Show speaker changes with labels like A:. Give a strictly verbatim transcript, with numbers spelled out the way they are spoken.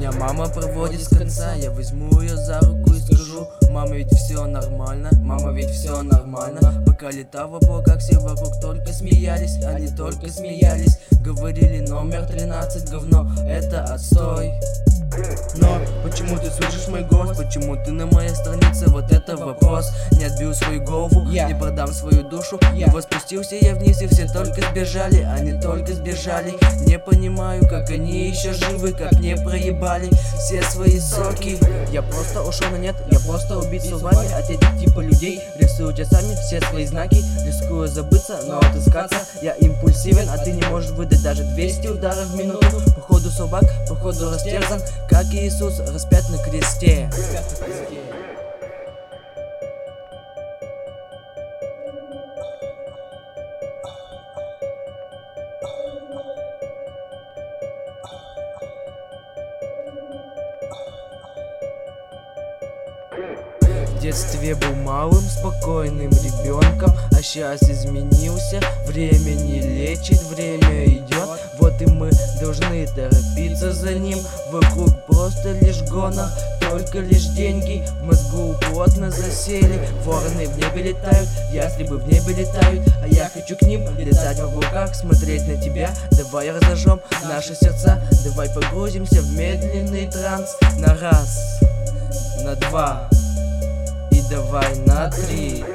A: Меня мама проводит с конца, я возьму ее за руку и скажу: мама, ведь все нормально, мама, ведь все нормально. Пока летал в облаках, все вокруг только смеялись, они только смеялись. Говорили: номер тринадцать говно, это отстой. Но почему ты слышишь мой голос? Почему ты на моей странице? Вот это вопрос. Не отбил свою голову, yeah. Не продам свою душу, yeah. Но спустился я вниз, и все только сбежали. Они только сбежали. Не понимаю, как они еще живы, как не проебали все свои соки. Я просто ушел на нет, я просто убит словами. От этих типа людей рисуют сами все свои знаки. Рискую забыться, но отыскаться. Я импульсивен, а ты не можешь выдать даже двести ударов в минуту. Походу собак, походу растерзан, как Иисус распят на кресте. В детстве был малым, спокойным ребенком, а сейчас изменился. Время не лечит, время идет. Вот и мы должны торопиться за ним. Вокруг просто лишь гонор, только лишь деньги в мозгу плотно засели. Вороны в небе летают, ястребы в небе летают, а я хочу к ним летать в облаках, смотреть на тебя. Давай разожжем наши сердца, давай погрузимся в медленный транс. На раз, на два, давай на три.